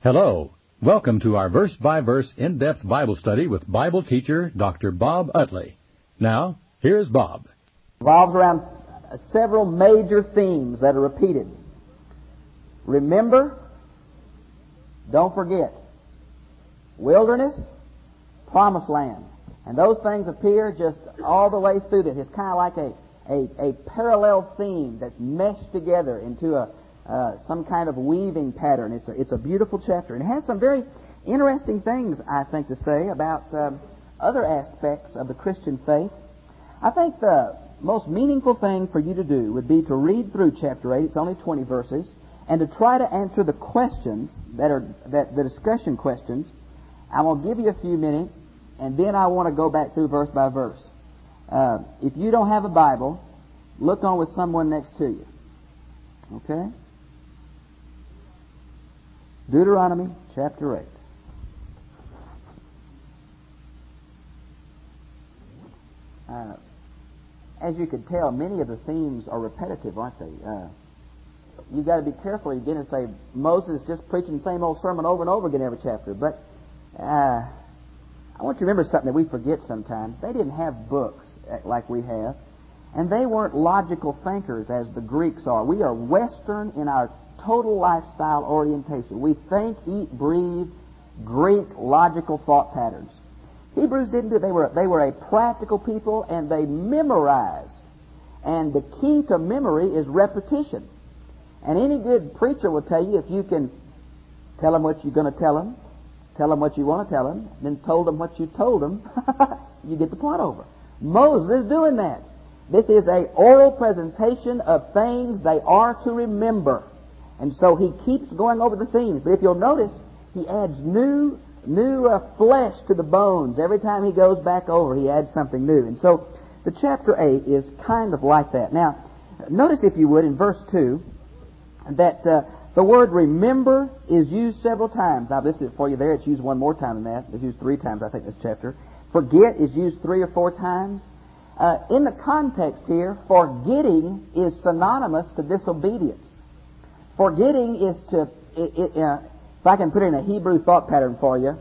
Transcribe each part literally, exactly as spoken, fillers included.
Hello. Welcome to our verse-by-verse in-depth Bible study with Bible teacher Doctor Bob Utley. Now, here's Bob. Revolves around several major themes that are repeated. Remember, don't forget. Wilderness, promised land. And those things appear just all the way through this. It's kind of like a, a, a parallel theme that's meshed together into a uh, some kind of weaving pattern. It's a, it's a beautiful chapter. And it has some very interesting things, I think, to say about um, other aspects of the Christian faith. I think the most meaningful thing for you to do would be to read through chapter eight. It's only twenty verses. And to try to answer the questions that are that the discussion questions. I'm going to give you a few minutes, and then I want to go back through verse by verse. Uh, if you don't have a Bible, look on with someone next to you. Okay? Deuteronomy chapter eight. Uh, as you could tell, many of the themes are repetitive, aren't they? Uh, you've got to be careful. You begin to say Moses just preaching the same old sermon over and over again every chapter. But uh, I want you to remember something that we forget sometimes. They didn't have books like we have, and they weren't logical thinkers as the Greeks are. We are Western in our total lifestyle orientation. We think, eat, breathe Greek logical thought patterns. Hebrews didn't do it. They were, they were a practical people, and they memorized. And the key to memory is repetition. And any good preacher will tell you, if you can tell them what you're going to tell them, tell them what you want to tell them, then told them what you told them, you get the point over. Moses is doing that. This is a oral presentation of things they are to remember. And so he keeps going over the themes. But if you'll notice, he adds new new uh, flesh to the bones. Every time he goes back over, he adds something new. And so the chapter eight is kind of like that. Now, notice, if you would, in verse two, that uh, the word remember is used several times. I've listed it for you there. It's used one more time than that. It's used three times, I think, in this chapter. Forget is used three or four times. Uh, in the context here, forgetting is synonymous to disobedience. Forgetting is to, it, it, uh, if I can put it in a Hebrew thought pattern for you,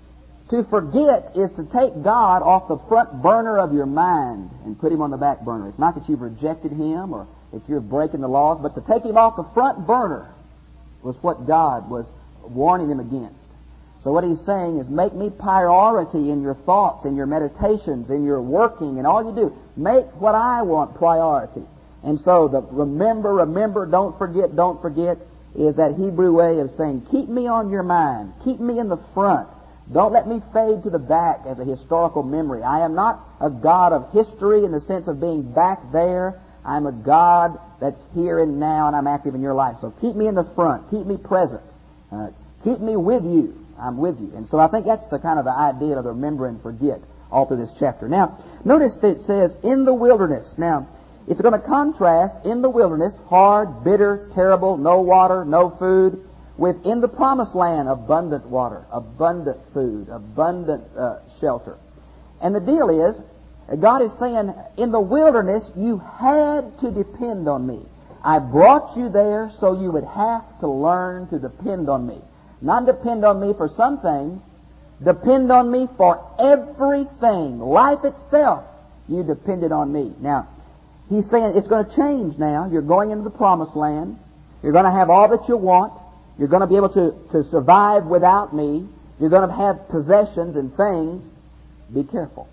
to forget is to take God off the front burner of your mind and put Him on the back burner. It's not that you've rejected Him or that you're breaking the laws, but to take Him off the front burner was what God was warning them against. So what He's saying is, make me priority in your thoughts, in your meditations, in your working, and all you do. Make what I want priority. And so the remember, remember, don't forget, don't forget is that Hebrew way of saying, keep me on your mind. Keep me in the front. Don't let me fade to the back as a historical memory. I am not a God of history in the sense of being back there. I'm a God that's here and now, and I'm active in your life. So keep me in the front. Keep me present. Uh, keep me with you. I'm with you. And so I think that's the kind of the idea of the remember and forget all through this chapter. Now, notice that it says, in the wilderness. Now, it's going to contrast in the wilderness, hard, bitter, terrible, no water, no food, with in the promised land, abundant water, abundant food, abundant uh, shelter. And the deal is, God is saying, in the wilderness, you had to depend on me. I brought you there so you would have to learn to depend on me. Not depend on me for some things, depend on me for everything. Life itself, you depended on me. Now, He's saying it's going to change now. You're going into the promised land. You're going to have all that you want. You're going to be able to, to survive without me. You're going to have possessions and things. Be careful.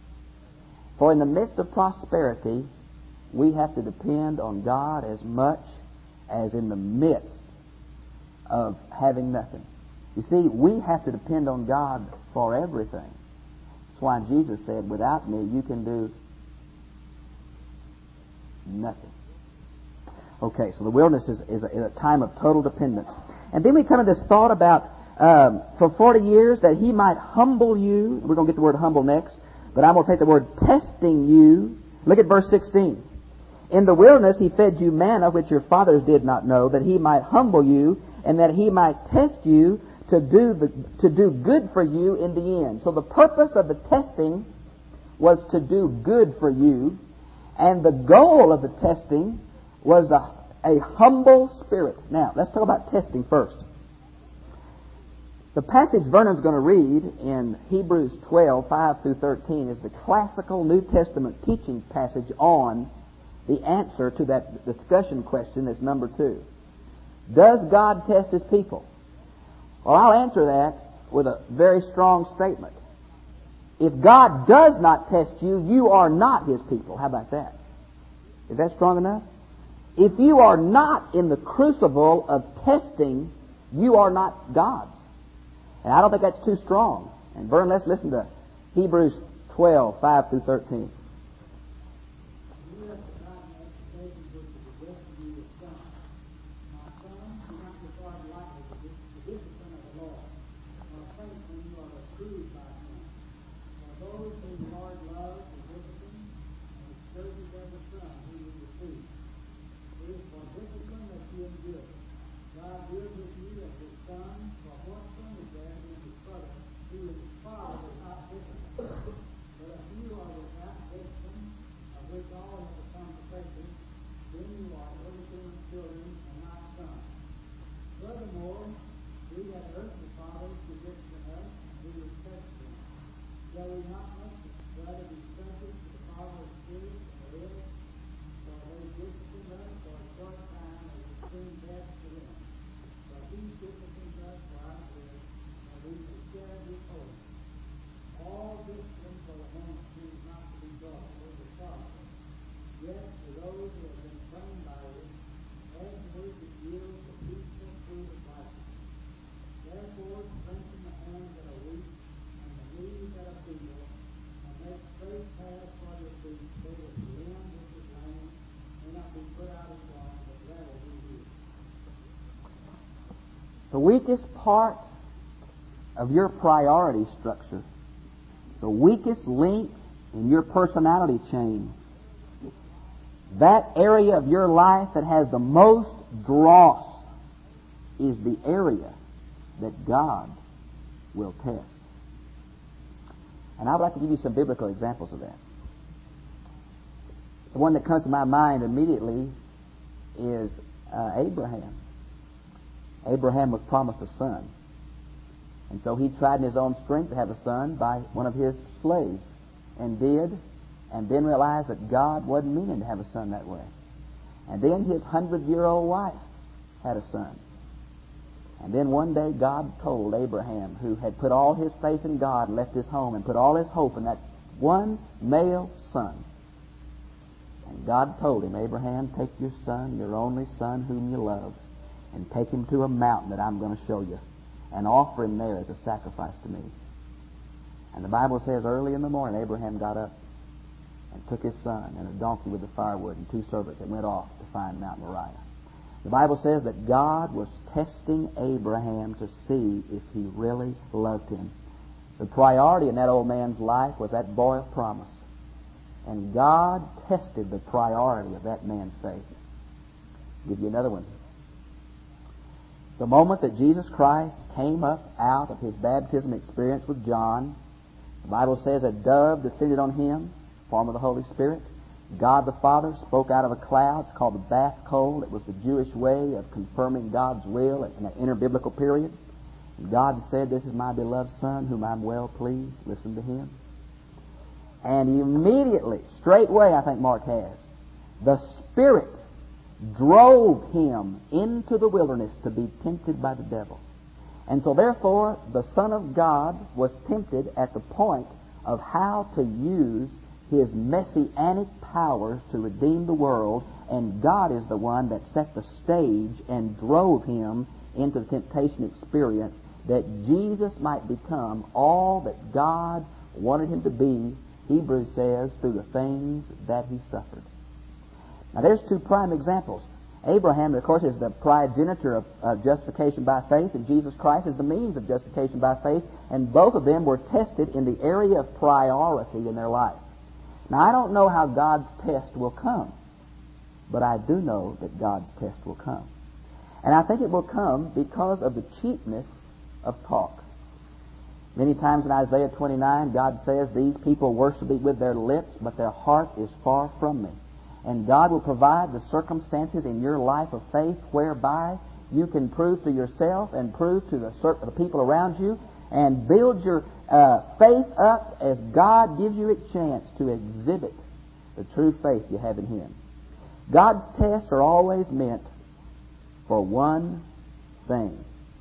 For in the midst of prosperity, we have to depend on God as much as in the midst of having nothing. You see, we have to depend on God for everything. That's why Jesus said, without me, you can do nothing. Okay, so the wilderness is, is, a, is a time of total dependence. And then we come to this thought about, um, for forty years, that He might humble you. We're going to get the word humble next, but I'm going to take the word testing you. Look at verse sixteen. In the wilderness He fed you manna, which your fathers did not know, that He might humble you, and that He might test you to do the, to do good for you in the end. So the purpose of the testing was to do good for you. And the goal of the testing was a, a humble spirit. Now, let's talk about testing first. The passage Vernon's going to read in Hebrews twelve, five through thirteen is the classical New Testament teaching passage on the answer to that discussion question that's number two. Does God test His people? Well, I'll answer that with a very strong statement. If God does not test you, you are not His people. How about that? Is that strong enough? If you are not in the crucible of testing, you are not God's. And I don't think that's too strong. And Vern, let's listen to Hebrews twelve, five through thirteen. The weakest part of your priority structure, the weakest link in your personality chain, that area of your life that has the most dross is the area that God will test. And I would like to give you some biblical examples of that. The one that comes to my mind immediately is uh, Abraham. Abraham was promised a son. And so he tried in his own strength to have a son by one of his slaves, and did, and then realized that God wasn't meaning to have a son that way. And then his hundred-year-old wife had a son. And then one day God told Abraham, who had put all his faith in God and left his home and put all his hope in that one male son. And God told him, Abraham, take your son, your only son whom you love, and take him to a mountain that I'm going to show you, and offer him there as a sacrifice to me. And the Bible says early in the morning Abraham got up and took his son and a donkey with the firewood and two servants and went off to find Mount Moriah. The Bible says that God was testing Abraham to see if he really loved him. The priority in that old man's life was that boy of promise. And God tested the priority of that man's faith. I'll give you another one. The moment that Jesus Christ came up out of his baptism experience with John, the Bible says a dove descended on him, form of the Holy Spirit. God the Father spoke out of a cloud. It's called the Bach Kol. It was the Jewish way of confirming God's will in an inter-biblical period. And God said, this is my beloved Son, whom I'm well pleased. Listen to him. And immediately, straightway, I think Mark has, the Spirit drove him into the wilderness to be tempted by the devil. And so therefore, the Son of God was tempted at the point of how to use his messianic powers to redeem the world, and God is the one that set the stage and drove him into the temptation experience that Jesus might become all that God wanted him to be, Hebrews says, through the things that he suffered. Now there's two prime examples. Abraham, of course, is the progenitor of uh, justification by faith, and Jesus Christ is the means of justification by faith, and both of them were tested in the area of priority in their life. Now, I don't know how God's test will come, but I do know that God's test will come. And I think it will come because of the cheapness of talk. Many times in Isaiah twenty-nine, God says, these people worship me with their lips, but their heart is far from me. And God will provide the circumstances in your life of faith whereby you can prove to yourself and prove to the, the people around you and build your uh, faith up as God gives you a chance to exhibit the true faith you have in Him. God's tests are always meant for one thing.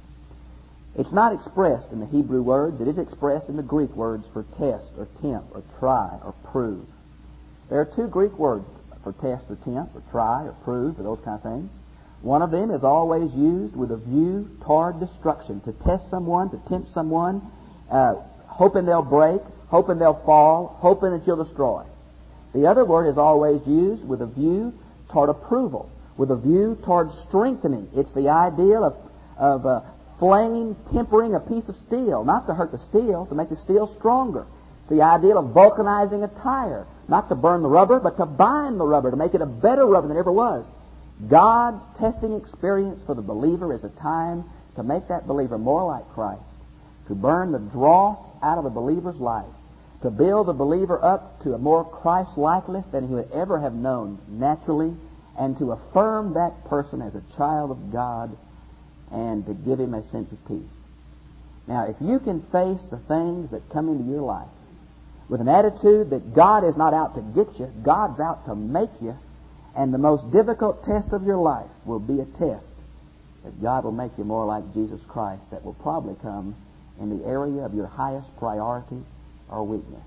It's not expressed in the Hebrew words. It is expressed in the Greek words for test or tempt or try or prove. There are two Greek words for test or tempt or try or prove or those kind of things. One of them is always used with a view toward destruction, to test someone, to tempt someone, uh, hoping they'll break, hoping they'll fall, hoping that you'll destroy. The other word is always used with a view toward approval, with a view toward strengthening. It's the idea of, of uh, flame tempering a piece of steel, not to hurt the steel, to make the steel stronger. It's the idea of vulcanizing a tire, not to burn the rubber, but to bind the rubber, to make it a better rubber than it ever was. God's testing experience for the believer is a time to make that believer more like Christ, to burn the dross out of the believer's life, to build the believer up to a more Christ-likeness than he would ever have known naturally, and to affirm that person as a child of God and to give him a sense of peace. Now, if you can face the things that come into your life with an attitude that God is not out to get you, God's out to make you, and the most difficult test of your life will be a test that God will make you more like Jesus Christ, that will probably come in the area of your highest priority or weakness.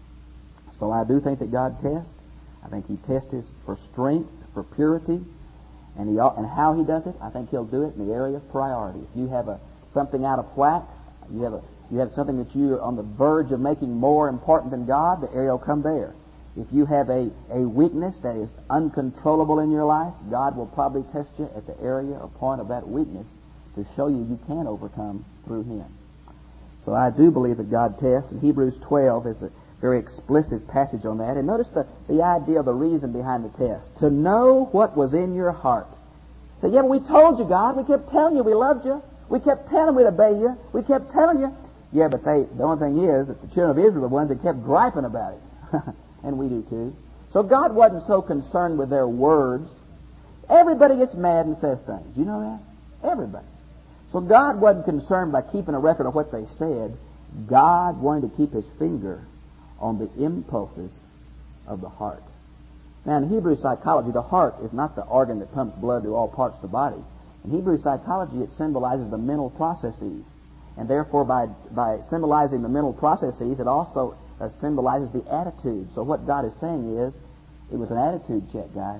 So I do think that God tests. I think He tests us for strength, for purity, and he and how He does it. I think He'll do it in the area of priority. If you have a something out of whack, you have a you have something that you're on the verge of making more important than God, the area will come there. If you have a, a weakness that is uncontrollable in your life, God will probably test you at the area or point of that weakness to show you you can overcome through Him. So I do believe that God tests, and Hebrews twelve is a very explicit passage on that. And notice the, the idea of the reason behind the test. To know what was in your heart. So, yeah, but we told you, God. We kept telling you we loved you. We kept telling we'd obey you. We kept telling you. Yeah, but they, the only thing is that the children of Israel are the ones that kept griping about it. And we do too. So God wasn't so concerned with their words. Everybody gets mad and says things. You know that? Everybody. So God wasn't concerned by keeping a record of what they said. God wanted to keep His finger on the impulses of the heart. Now, in Hebrew psychology, the heart is not the organ that pumps blood to all parts of the body. In Hebrew psychology, it symbolizes the mental processes. And therefore, by, by symbolizing the mental processes, it also uh, symbolizes the attitude. So what God is saying is, it was an attitude check, guys.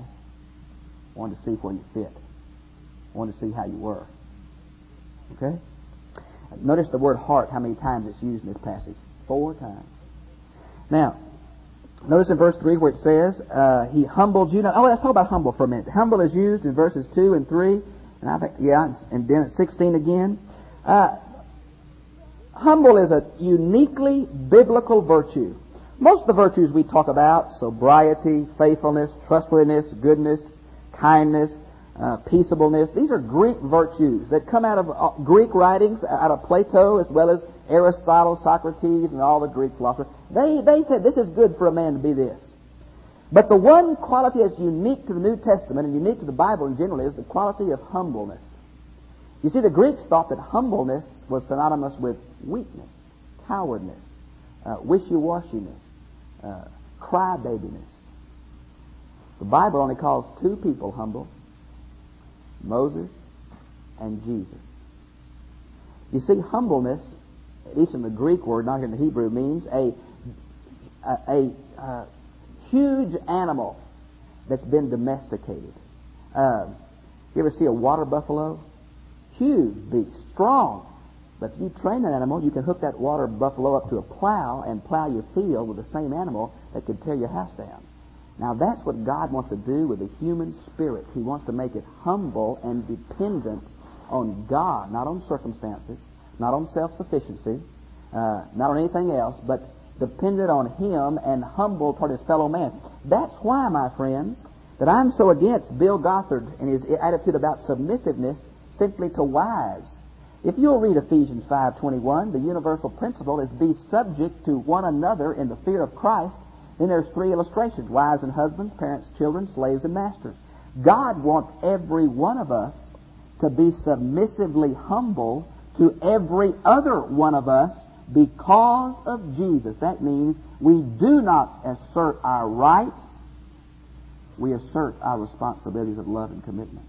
I wanted to see where you fit. I wanted to see how you were. Okay? Notice the word heart, how many times it's used in this passage. Four times. Now, notice in verse three where it says, uh, He humbled you. Now, oh, let's talk about humble for a minute. Humble is used in verses two and three. And I think, yeah, and then at sixteen again. Uh, humble is a uniquely biblical virtue. Most of the virtues we talk about, sobriety, faithfulness, trustworthiness, goodness, kindness, uh, peaceableness, these are Greek virtues that come out of uh, Greek writings, out of Plato as well as Aristotle, Socrates, and all the Greek philosophers. They, they said this is good for a man to be this. But the one quality that's unique to the New Testament and unique to the Bible in general is the quality of humbleness. You see, the Greeks thought that humbleness was synonymous with weakness, cowardness, uh, wishy-washiness, uh, crybabiness. The Bible only calls two people humble, Moses and Jesus. You see, humbleness, at least in the Greek word, not here in the Hebrew, means a a, a uh, huge animal that's been domesticated. Uh, you ever see a water buffalo? Huge beast, strong. But if you train an animal, you can hook that water buffalo up to a plow and plow your field with the same animal that could tear your house down. Now that's what God wants to do with the human spirit. He wants to make it humble and dependent on God, not on circumstances, not on self-sufficiency, uh, not on anything else, but dependent on Him and humble toward his fellow man. That's why, my friends, that I'm so against Bill Gothard and his attitude about submissiveness simply to wives. If you'll read Ephesians five twenty-one, the universal principle is be subject to one another in the fear of Christ. Then there's three illustrations: wives and husbands, parents, children, slaves and masters. God wants every one of us to be submissively humble to every other one of us because of Jesus. That means we do not assert our rights. We assert our responsibilities of love and commitment.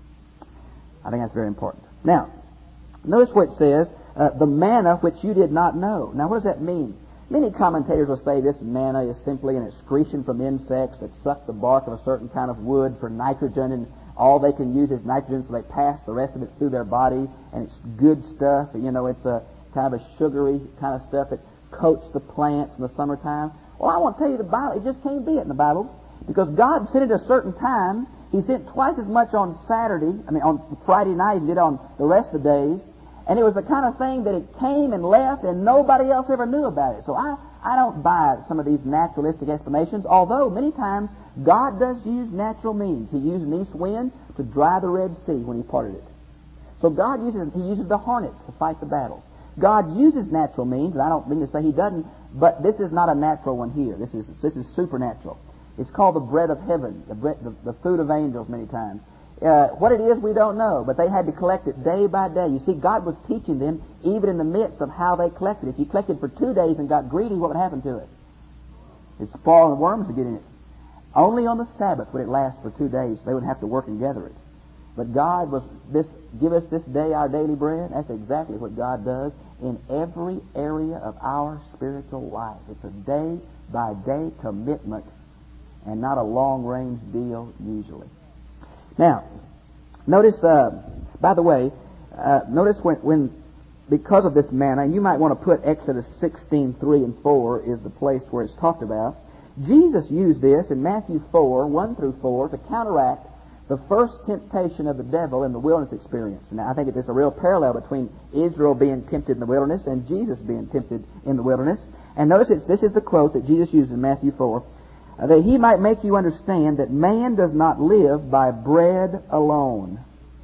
I think that's very important. Now, notice what it says, uh, the manna which you did not know. Now, what does that mean? Many commentators will say this manna is simply an excretion from insects that suck the bark of a certain kind of wood for nitrogen, and all they can use is nitrogen, so they pass the rest of it through their body, and it's good stuff. You know, it's a kind of a sugary kind of stuff that coats the plants in the summertime. Well, I want to tell you, the Bible, it just can't be it in the Bible, because God sent it at a certain time. He sent twice as much on Saturday, I mean on Friday night, as he did on the rest of the days. And it was the kind of thing that it came and left and nobody else ever knew about it. So I, I don't buy some of these naturalistic explanations, although many times God does use natural means. He used an east wind to dry the Red Sea when He parted it. So God uses, He uses the hornets to fight the battles. God uses natural means, and I don't mean to say He doesn't, but this is not a natural one here. This is this is supernatural. It's called the bread of heaven, the, bread, the, the food of angels many times. Uh, what it is, we don't know, but they had to collect it day by day. You see, God was teaching them even in the midst of how they collected it. If you collected for two days and got greedy, what would happen to it? It'd spoil and worms would get in it. Only on the Sabbath would it last for two days. They wouldn't have to work and gather it. But God was, this, give us this day our daily bread. That's exactly what God does in every area of our spiritual life. It's a day by day commitment and not a long range deal usually. Now, notice, uh, by the way, uh, notice when, when, because of this manna, and you might want to put Exodus sixteen, three and four is the place where it's talked about. Jesus used this in Matthew four, one through four to counteract the first temptation of the devil in the wilderness experience. Now, I think there's a real parallel between Israel being tempted in the wilderness and Jesus being tempted in the wilderness. And notice it's, this is the quote that Jesus used in Matthew four. Uh, that He might make you understand that man does not live by bread alone.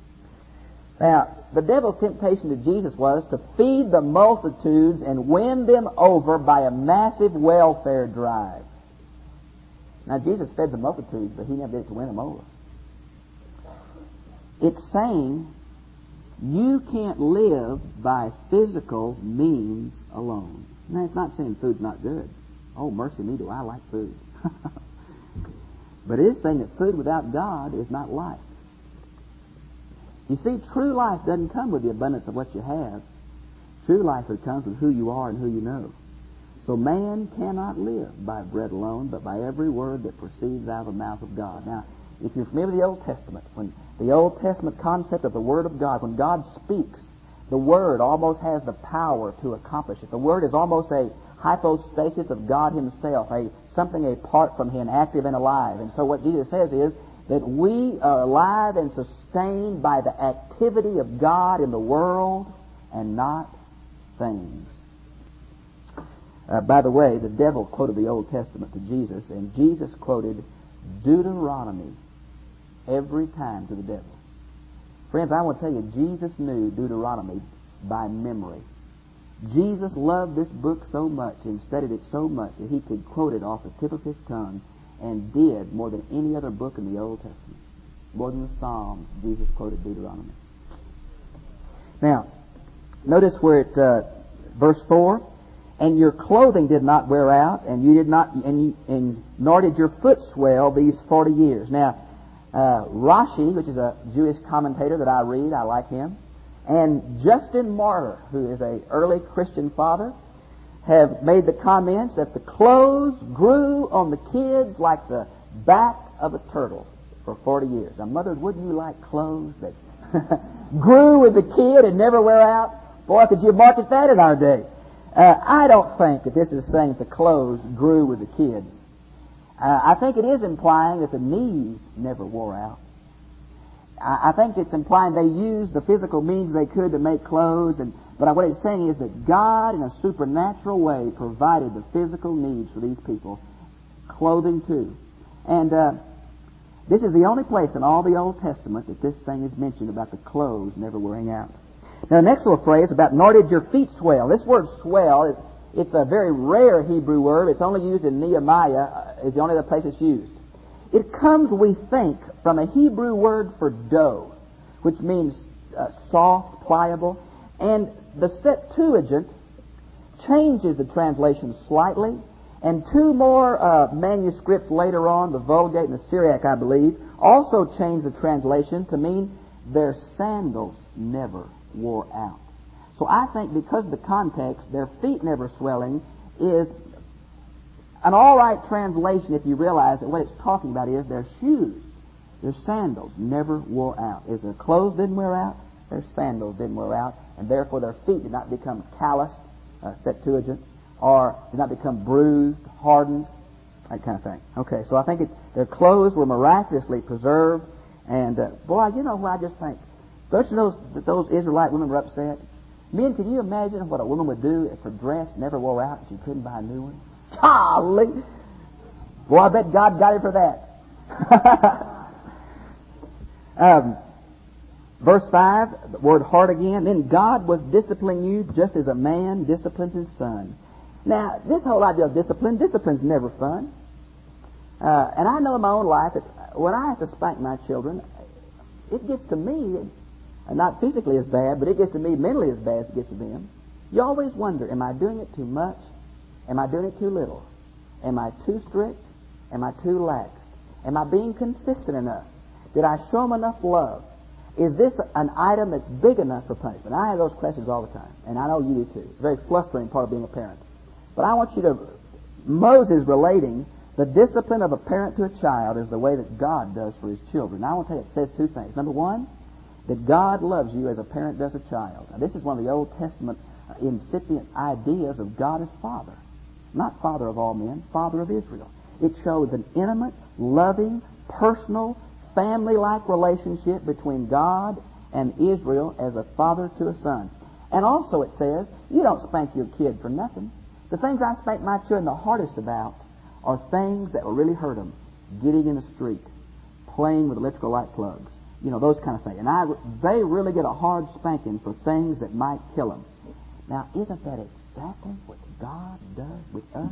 Now, the devil's temptation to Jesus was to feed the multitudes and win them over by a massive welfare drive. Now, Jesus fed the multitudes, but He never did it to win them over. It's saying you can't live by physical means alone. Now, it's not saying food's not good. Oh, mercy me, do I like food. But it is saying that food without God is not life. You see, true life doesn't come with the abundance of what you have. True life comes with who you are and who you know. So man cannot live by bread alone, but by every word that proceeds out of the mouth of God. Now, if you're familiar with the Old Testament, when the Old Testament concept of the Word of God, when God speaks, the Word almost has the power to accomplish it. The Word is almost a hypostasis of God Himself, a something apart from Him, active and alive. And so what Jesus says is that we are alive and sustained by the activity of God in the world and not things. Uh, by the way, the devil quoted the Old Testament to Jesus, and Jesus quoted Deuteronomy every time to the devil. Friends, I want to tell you, Jesus knew Deuteronomy by memory. Jesus loved this book so much and studied it so much that He could quote it off the tip of His tongue, and did more than any other book in the Old Testament. More than the Psalms, Jesus quoted Deuteronomy. Now, notice where it, uh, verse four, and your clothing did not wear out, and you did not, and, you, and nor did your foot swell these forty years. Now, uh, Rashi, which is a Jewish commentator that I read, I like him, and Justin Martyr, who is an early Christian father, have made the comments that the clothes grew on the kids like the back of a turtle for forty years. Now, mothers, wouldn't you like clothes that grew with the kid and never wear out? Boy, could you market that in our day. Uh, I don't think that this is saying that the clothes grew with the kids. Uh, I think it is implying that the knees never wore out. I think it's implying they used the physical means they could to make clothes, and but what it's saying is that God, in a supernatural way, provided the physical needs for these people, clothing too. And uh, this is the only place in all the Old Testament that this thing is mentioned about the clothes never wearing out. Now, the next little phrase about nor did your feet swell. This word swell, is, it's a very rare Hebrew word. It's only used in Nehemiah. Uh, is the only other place it's used. It comes, we think, from a Hebrew word for dough, which means uh, soft, pliable. And the Septuagint changes the translation slightly. And two more uh, manuscripts later on, the Vulgate and the Syriac, I believe, also changed the translation to mean their sandals never wore out. So I think because of the context, their feet never swelling is an all right translation if you realize that what it's talking about is their shoes, their sandals never wore out. Is their clothes didn't wear out, their sandals didn't wear out, and therefore their feet did not become calloused, uh, Septuagint, or did not become bruised, hardened, that kind of thing. Okay, so I think it, their clothes were miraculously preserved, and uh, boy, you know what I just think? Don't you know that those Israelite women were upset? Men, can you imagine what a woman would do if her dress never wore out and she couldn't buy a new one? Golly! Boy, I bet God got it for that. um, verse five, the word heart again. Then God was disciplining you just as a man disciplines his son. Now, this whole idea of discipline, discipline's never fun. Uh, and I know in my own life that when I have to spank my children, it gets to me, not physically as bad, but it gets to me mentally as bad as it gets to them. You always wonder, am I doing it too much? Am I doing it too little? Am I too strict? Am I too lax? Am I being consistent enough? Did I show them enough love? Is this an item that's big enough for punishment? I have those questions all the time, and I know you do too. It's a very flustering part of being a parent. But I want you to, Moses relating the discipline of a parent to a child is the way that God does for his children. Now I want to tell you, it says two things. Number one, that God loves you as a parent does a child. Now, this is one of the Old Testament uh, incipient ideas of God as Father. Not Father of all men, Father of Israel. It shows an intimate, loving, personal, family-like relationship between God and Israel as a father to a son. And also it says, you don't spank your kid for nothing. The things I spank my children the hardest about are things that will really hurt them. Getting in the street, playing with electrical light plugs, you know, those kind of things. And I, they really get a hard spanking for things that might kill them. Now, isn't that exactly what God does with us?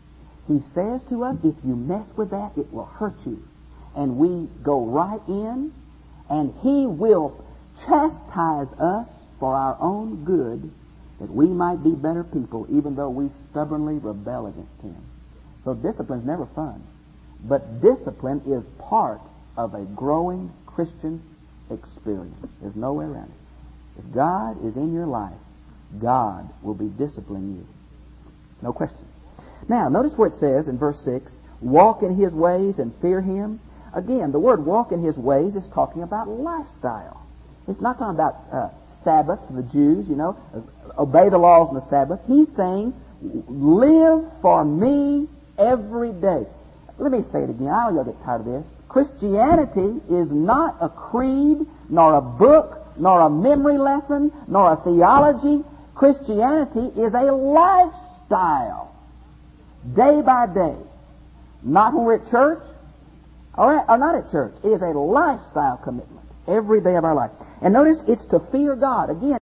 He says to us, if you mess with that, it will hurt you. And we go right in, and He will chastise us for our own good, that we might be better people, even though we stubbornly rebel against Him. So discipline's never fun. But discipline is part of a growing Christian experience. There's no way around it. If God is in your life, God will be disciplining you. No question. Now, notice where it says in verse six, walk in His ways and fear Him. Again, the word walk in His ways is talking about lifestyle. It's not talking about uh, Sabbath for the Jews, you know, obey the laws on the Sabbath. He's saying, live for me every day. Let me say it again. I don't know you'll get tired of this. Christianity is not a creed, nor a book, nor a memory lesson, nor a theology. Christianity is a lifestyle. Day by day. Not when we're at church, or, or not at church. It is a lifestyle commitment every day of our life. And notice it's to fear God. Again,